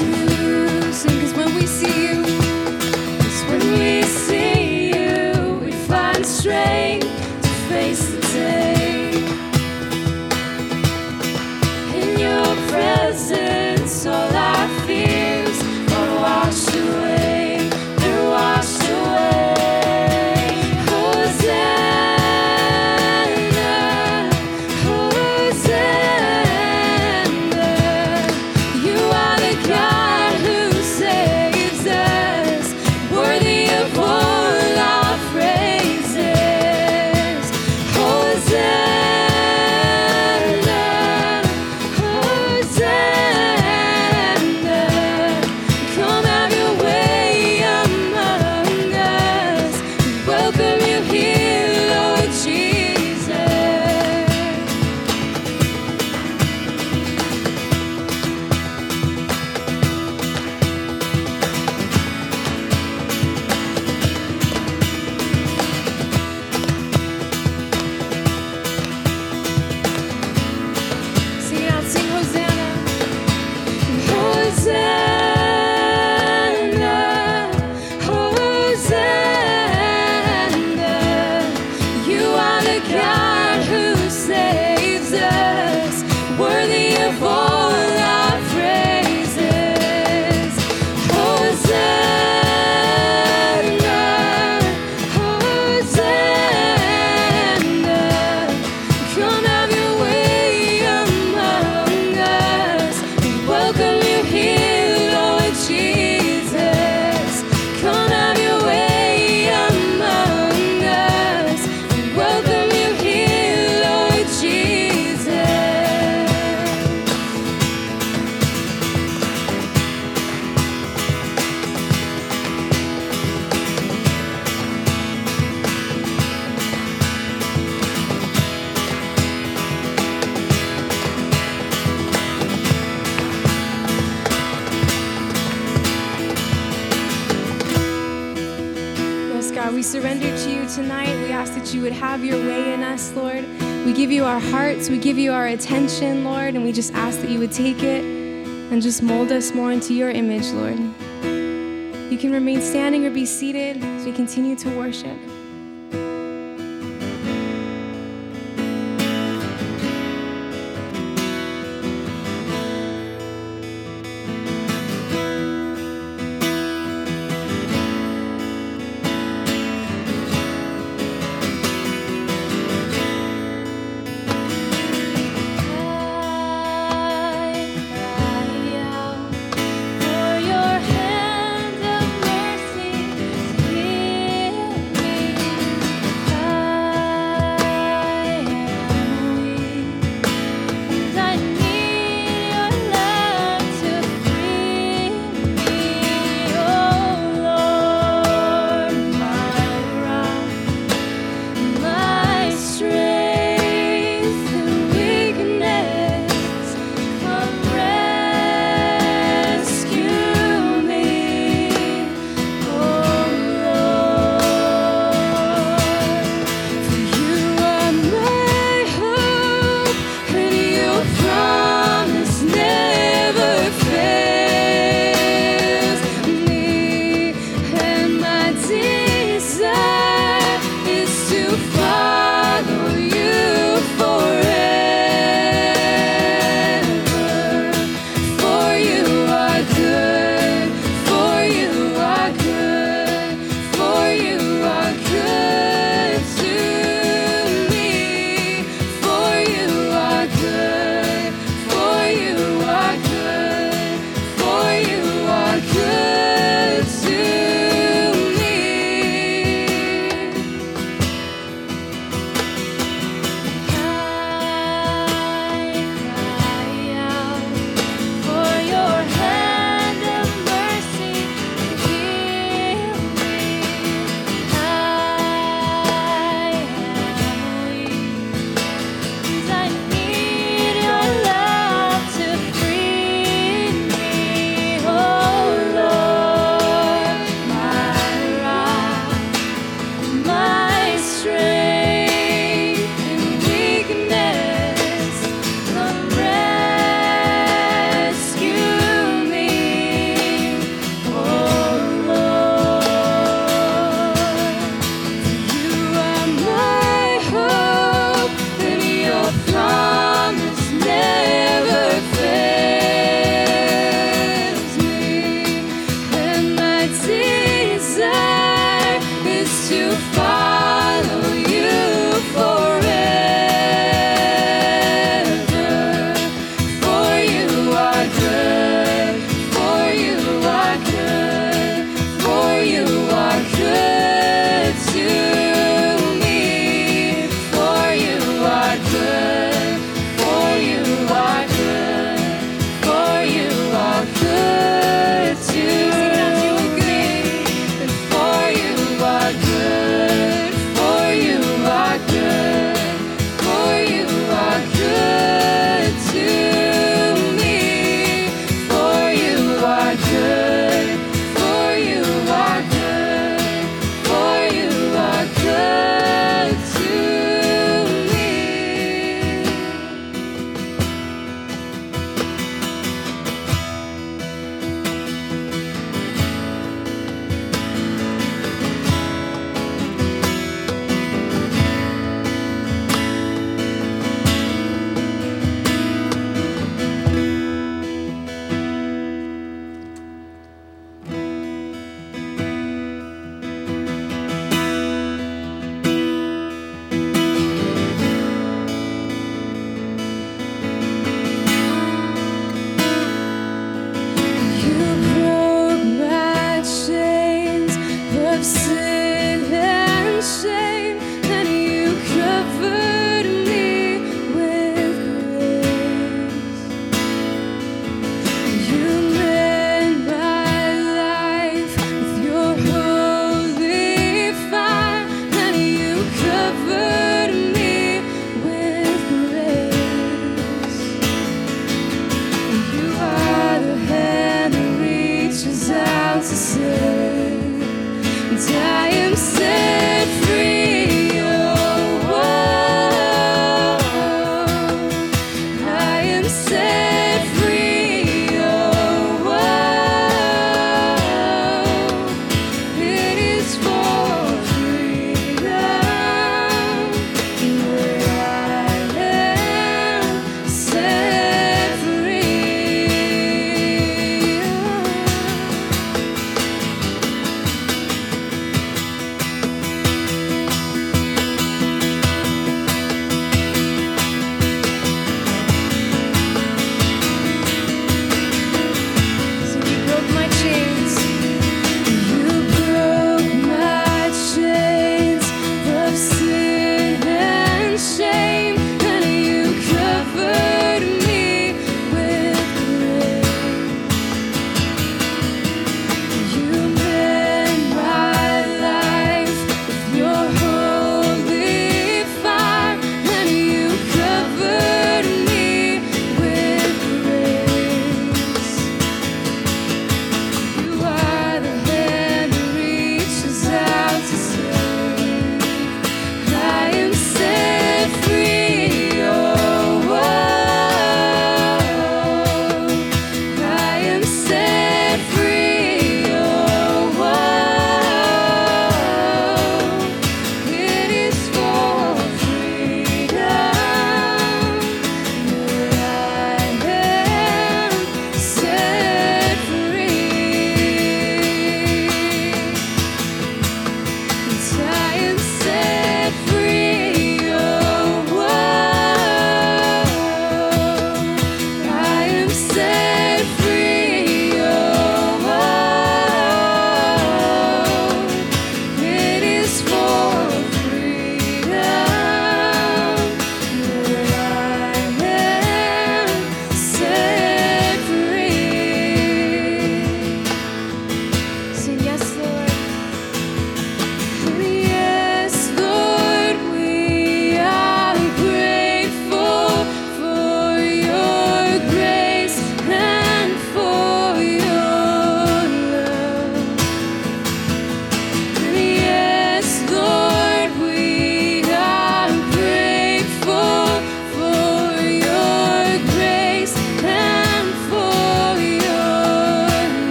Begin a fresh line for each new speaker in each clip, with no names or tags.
to sing, 'cause when we see you, 'cause when we see you, we find strength to face the day. In your presence, all our fears are washed away. They're washed away. Hosanna, Hosanna. You are the God who saves us, worthy of all our praises. Hosanna, Hosanna. Come have your way among us. We welcome you here, Lord Jesus. Sing it out, sing Hosanna. Hosanna, Hosanna. You are the God who saves us, worthy of all our praises. Hosanna, Hosanna. Come have your way among us. We welcome you here, Lord Jesus. Come have your way among us. We welcome you here, Lord Jesus. Yes, God, we surrender to you tonight. We ask that you would have your way in us, Lord. We give you our hearts, we give you our attention, Lord, and we just ask that you would take it and just mold us more into your image, Lord. You can remain standing or be seated as we continue to worship. For your hand of mercy, heal me.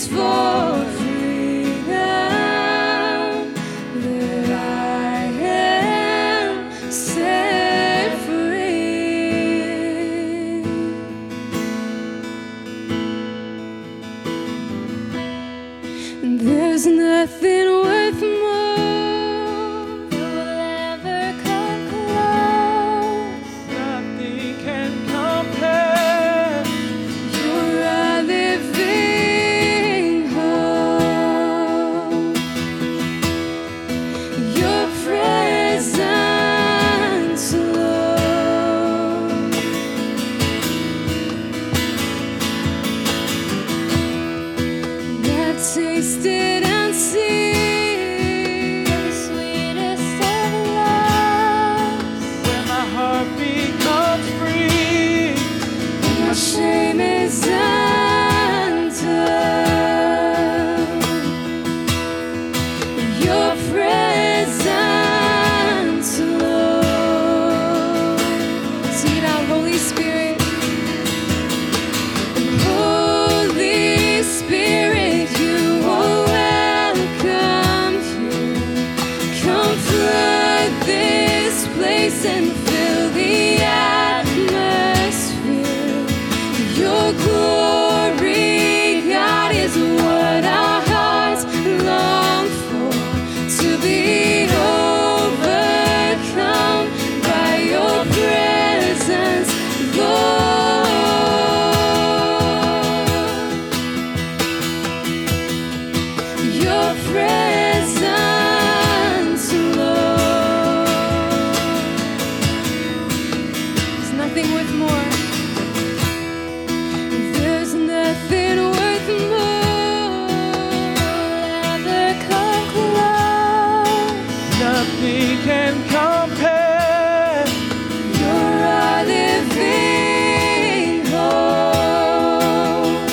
for freedom that I am set free. And there's nothing worth more that will ever come close.
Nothing can compare.
You're a living hope. Your presence, Lord. I've tasted and seen the sweetest of loves.
When my heart becomes free,
My shame is undone. Your presence, Lord. Sing it out, Holy Spirit. Holy Spirit, you are welcome here. Come flood this place and fill the atmosphere. Your glory, God, is what our hearts long for. To be overcome by your presence, Lord. Your presence, Lord. There's nothing worth more. There's nothing worth more ever come close.
nothing can compare.
You're our living hope.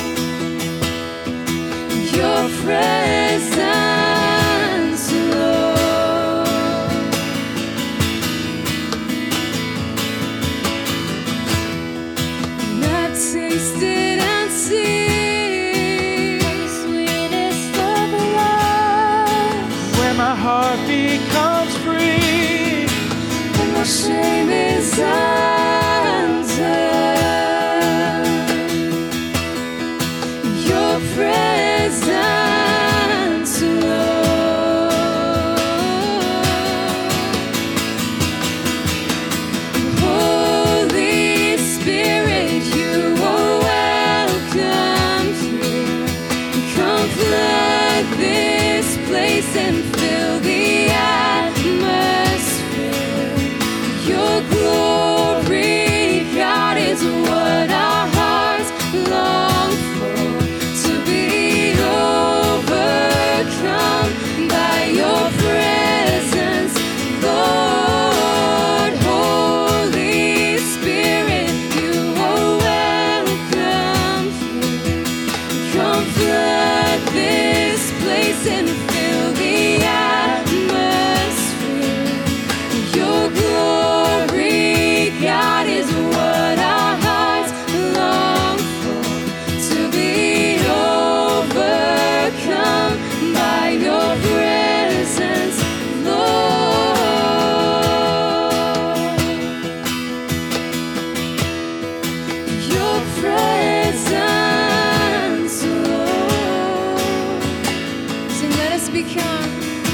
Your presence, Lord. And I've tasted and seen the sweetest of loves.
When my heart becomes free,
And my shame is undone. Your presence, Lord. Holy Spirit, you are welcome here. Come flood this place and fill the atmosphere. Your glory, God, is what our hearts long for. To be overcome by your presence, Lord. Holy Spirit, you are welcome here. Come flood this place and fill the atmosphere. Your glory, God, is what our hearts long for. To be overcome by your presence, Lord. Your presence, Lord. Sing, let us become.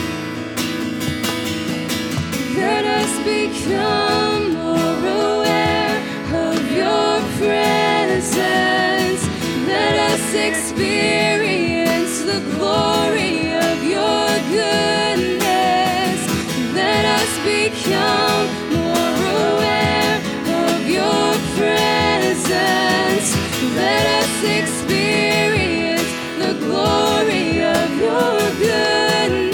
Let us become more aware of your presence. Let us experience the glory of your goodness. Let us become more aware of your presence. Let us experience the glory of your goodness.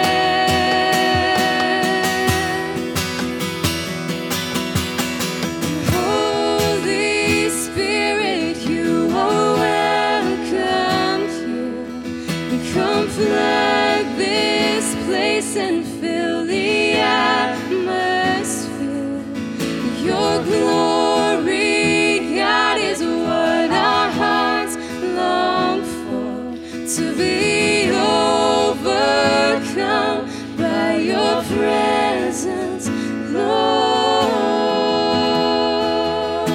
Holy Spirit, you are welcome here. Come flood this place and fill the atmosphere. Your glory, God, is what our hearts long for. to be overcome by your presence, Lord.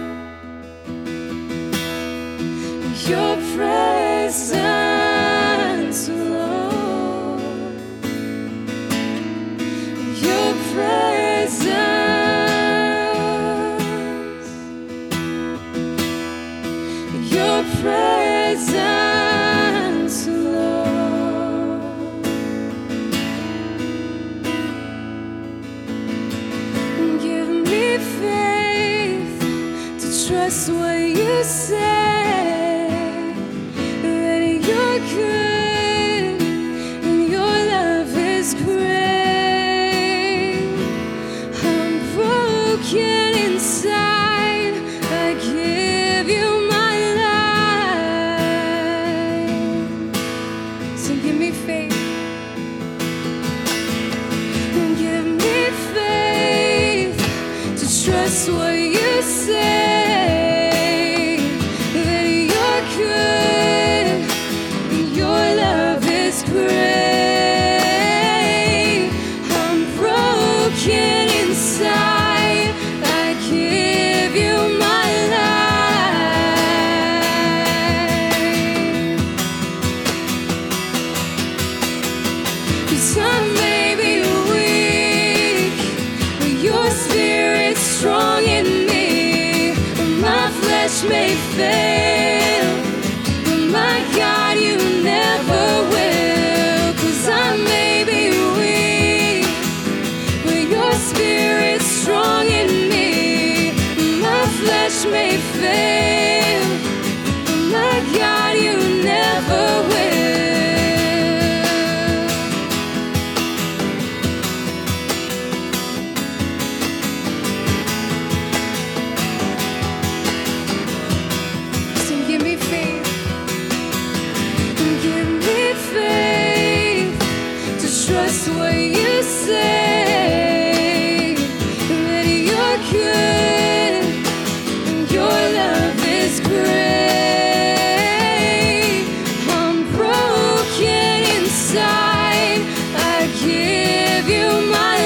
Your presence, Lord. Your presence. Your presence, Lord. Give me faith to trust what you say. That you're good and your love is great. I'm broken inside. I give you my life. So give me faith. Give me faith to trust what you say. That you're good and your love is great. I'm broken inside. I give you my life. 'Cause I may be weak, but your spirit's strong in me. My flesh may fail, but my God, you never will. 'Cause I may be weak, but your spirit's strong in me. My flesh may fail, but my God, you never will. So give me faith. Give me faith to trust what you say. That you're good and your love is great. I'm broken inside. I give you my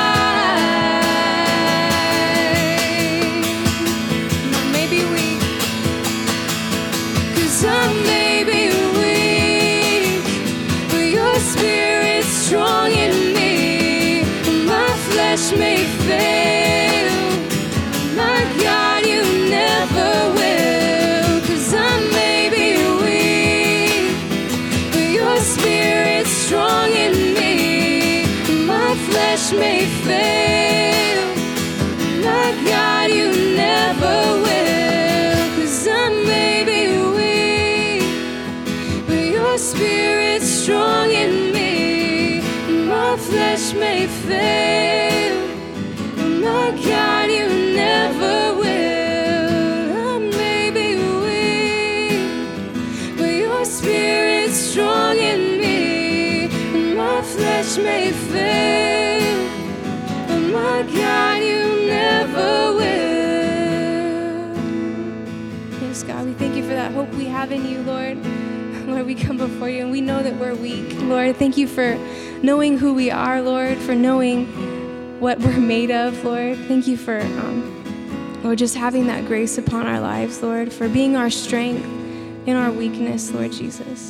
life. I may be weak, 'cause I may be weak, but your spirit's strong in me. My flesh may fail, my God, you never will. 'Cause I may be weak, but your spirit's strong in me. My flesh may fail, my God, you never will. 'Cause I may be weak, but your spirit's strong in me. My flesh may fail, my God, you never will. I may be weak, but your spirit's strong in me. My flesh may fail, but my God, you never will. Yes, God, we thank you for that hope we have in you, Lord. Lord, we come before you and we know that we're weak. Lord, thank you for knowing who we are, Lord, for knowing what we're made of, Lord. Thank you for, Lord, just having that grace upon our lives, Lord, for being our strength in our weakness, Lord Jesus.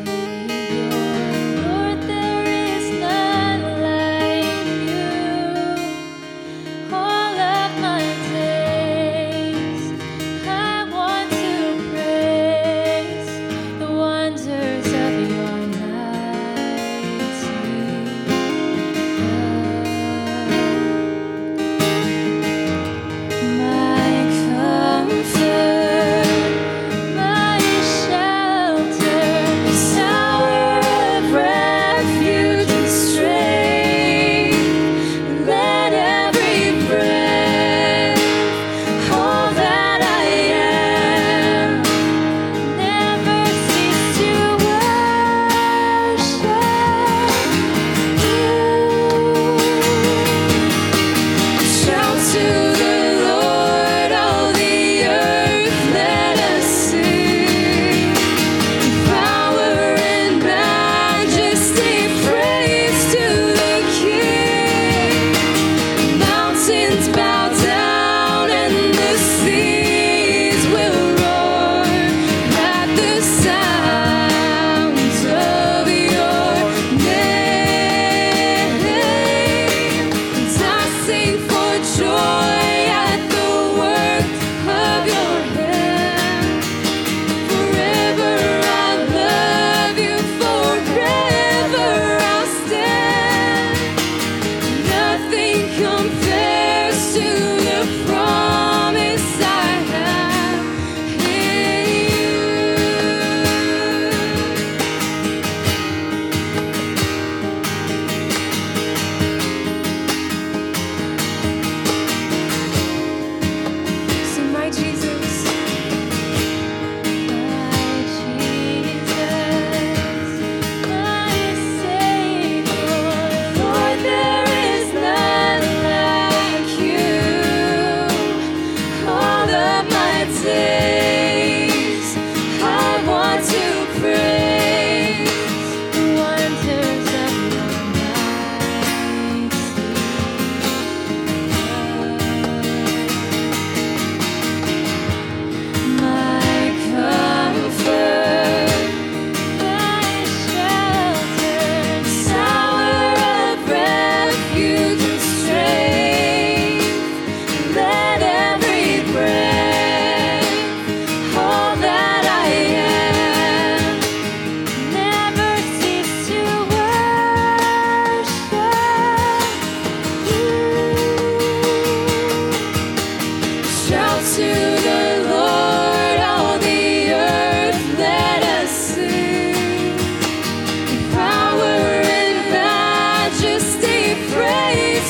Lord, there is none like you.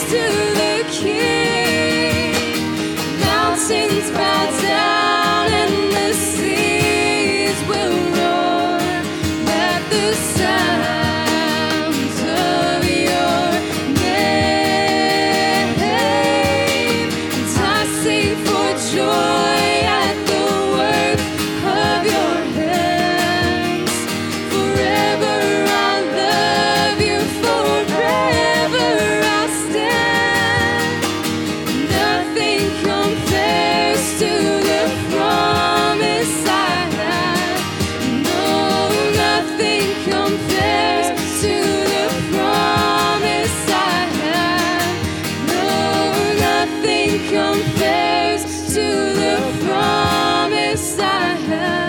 to the King. Mountains bow down and the seas will roar at the sound of your name. And I sing for joy at the work of your hands. Forever I'll love you, forever I'll stand. Nothing compares to the promise I have. No, nothing compares to the promise I have. No, nothing compares to the promise I have.